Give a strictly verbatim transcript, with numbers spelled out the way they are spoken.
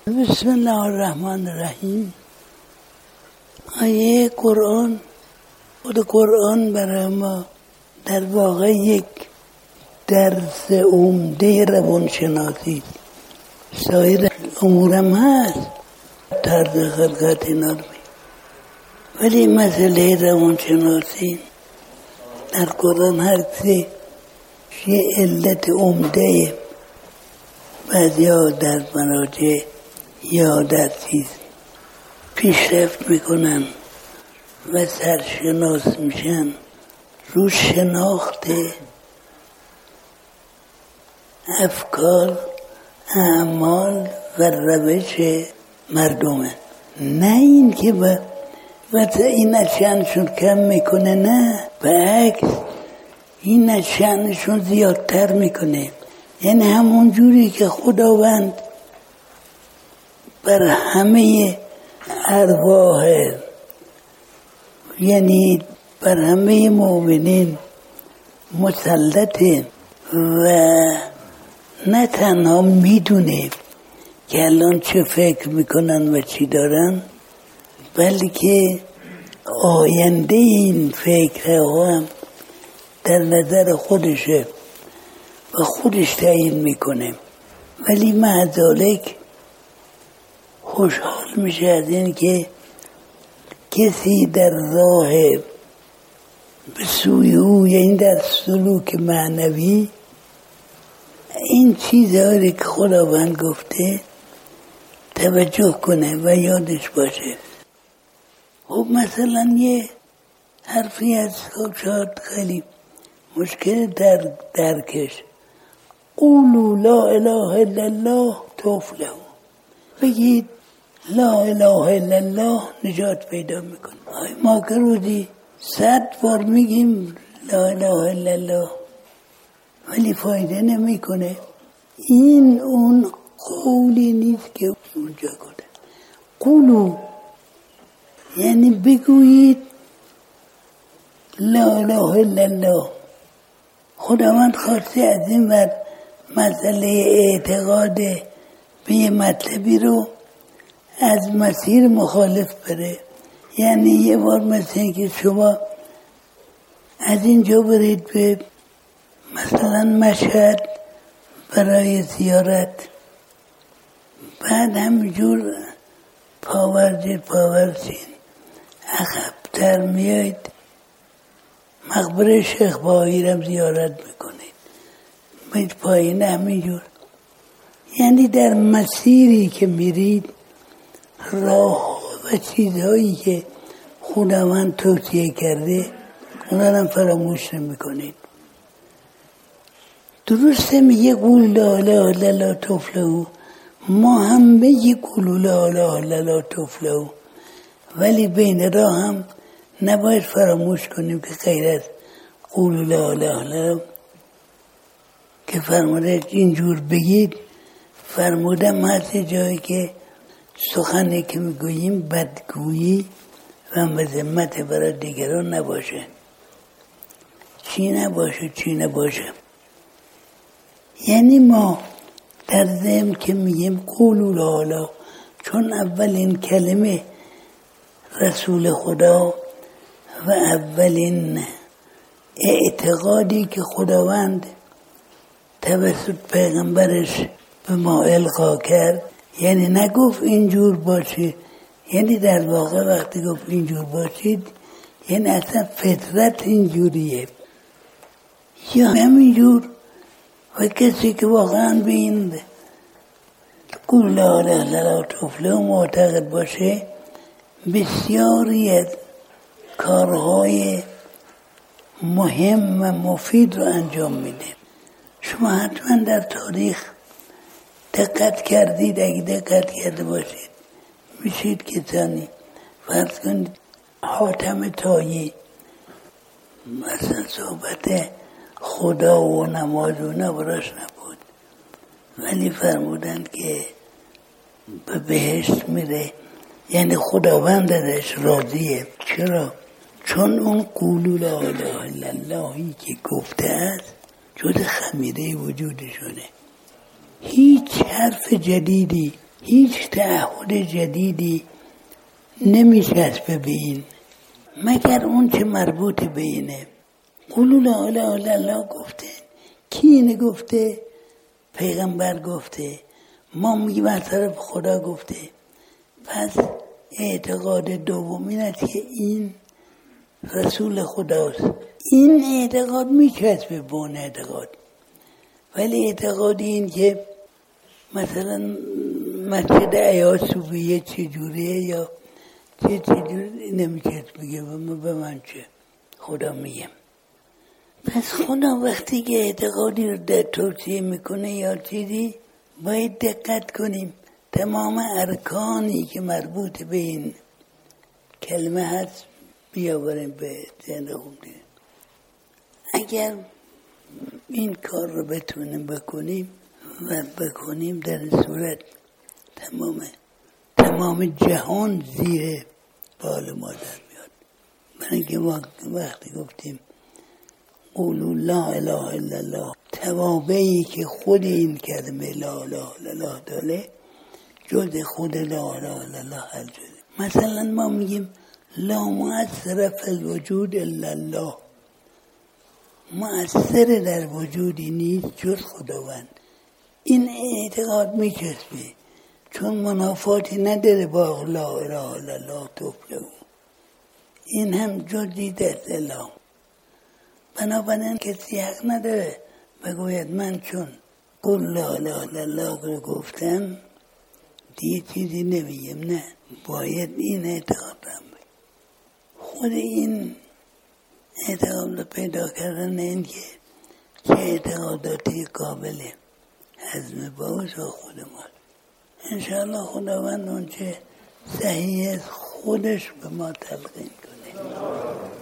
بسم الله الرحمن الرحیم. آیه قرآن، خود قرآن برای ما در واقع یک درس عمده روانشناسی، سایر امورم هست، طرز خلقت اینا رو می، ولی مسئله روانشناسی در قرآن هست یه علت عمده. بعضی ها در مراجع یا در چیز پیشرفت میکنن و سرشناس میشن رو شناخت افکار، اعمال و روش مردمه، نه این که با وقت این از شأنشون کم میکنه، نه برعکس این از شأنشون زیادتر میکنه. یعنی همون جوری که خداوند بر همه ارواح، یعنی بر همه مؤمنین مسلطه و نه تنها میدونه که الان چه فکر میکنن و چی دارن، بلکه آینده این فکرها هم در نظر خودشه و خودش تعیین میکنه. ولی مع ذالک خوشحال میشه از این که کسی در راه به سوی او، یعنی در سلوک معنوی، این چیزهایی که خداوند گفته توجه کنه و یادش باشه. خب مثلا یه حرفی از شاید خیلی مشکل در درکش، قولوا لا اله الا الله تفلحوا، بگید لا اله الا الله نجات پیدا میکنه. ما که روزی صد بار میگیم لا اله الا الله ولی فایده نمیکنه. این اون قولی نیست که اونجا گفته. قولو یعنی بگویید لا اله الا الله. خداوند خواسته از این ور مسئله اعتقاد به یه مطلبی رو از مسیر مخالف بره. یعنی یه بار مثل که شما از اینجا برید به مثلا مشهد برای زیارت، بعد همینجور پاورجید پاورجید عقب‌تر میاید مقبره شیخ بهایی رو زیارت میکنید، میید پایین همینجور. یعنی در مسیری که میرید راه و چیزهایی که خداوند توصیه کرده اونا رو فراموش نمیکنید. درسته میگه قول لا اله الا الله تفلحوا، ما هم میگه قول لا اله الا الله تفلحوا، ولی بین راه هم نباید فراموش کنیم که غیر از قول لا اله الا الله که فرموده اینجور بگید، فرمودم هست جایی که سخنی که میگوییم بدگویی و مذمت برای دیگران نباشه. چی نباشه چی نباشه یعنی ما در ضمن که میگیم قولوا لا اله، چون اولین کلمه رسول خدا و اولین اعتقادی که خداوند توسط پیغمبرش به ما القا کرد، یعنی نگفت اینجور باشید، یعنی در واقع وقتی گفت اینجور باشید یعنی اصلا فطرت اینجوریه یا همینجور. و کسی که واقعا به این قول لا اله الا الله تفلحوا معتقد باشه، بسیاری از کارهای مهم و مفید رو انجام میده. شما حتما در تاریخ دقت کردید، اگه دقت کرده باشید میشید کسانی فرض کنید حاتم طایی مثلا صحبت خدا و نماز و نبراش نبود، ولی فرمودند که به بهشت میره، یعنی خداوند ازش راضیه. چرا؟ چون اون قولوا لا اله الا اللهی که گفته است جز خمیره وجودشونه. هیچ حرف جدیدی هیچ تعهد جدیدی نمیچسبه به این مگر اون که مربوط به اینه. قولوا لا اله الا الله گفته، کی اینه گفته؟ پیغمبر گفته، ما میگیم از طرف خدا گفته. پس اعتقاد دوم این است که این رسول خداست. این اعتقاد میچسبه به اون اعتقاد، ولی اعتقاد این که مثلا مسجد ایاز صوفیه چجوریه یا چه چجوری نمیچسبه بگه به من چه خدا میگم. پس خدا وقتی که اعتقادی رو در توصیه میکنه یا چیزی باید دقت کنیم تمام ارکانی که مربوط به این کلمه هست بیاوریم به ذهن خود. اگر این کار رو بتونیم بکنیم و بکنیم در صورت تمام تمام جهان زیر بال ما در میاد. برای اینکه وقتی گفتیم قولوا لا اله الا الله، توابعی که خود این کلمه لا اله الا الله داره جز خود لا اله الا الله حل شده. مثلا ما میگیم لا مؤثر فی الوجود الا الله، مؤثر در وجودی نیست جز خداوند. این اعتقاد میچسبه چون منافاتی نداره با لا اله الا الله تفلحون. این هم جزئی در الله. بنابراین کسی حق نداره بگوید من چون قول لا اله الا الله رو گفتم دیگه چیزی نمیگم. نه، باید این اعتقاد هم بگیم. خود این اعتقاد رو پیدا کردن این که چه اعتقاداتی قابل هضم باش و خود ما. انشاءالله خداوند اون چه صحیح خودش به ما تلقین کنه.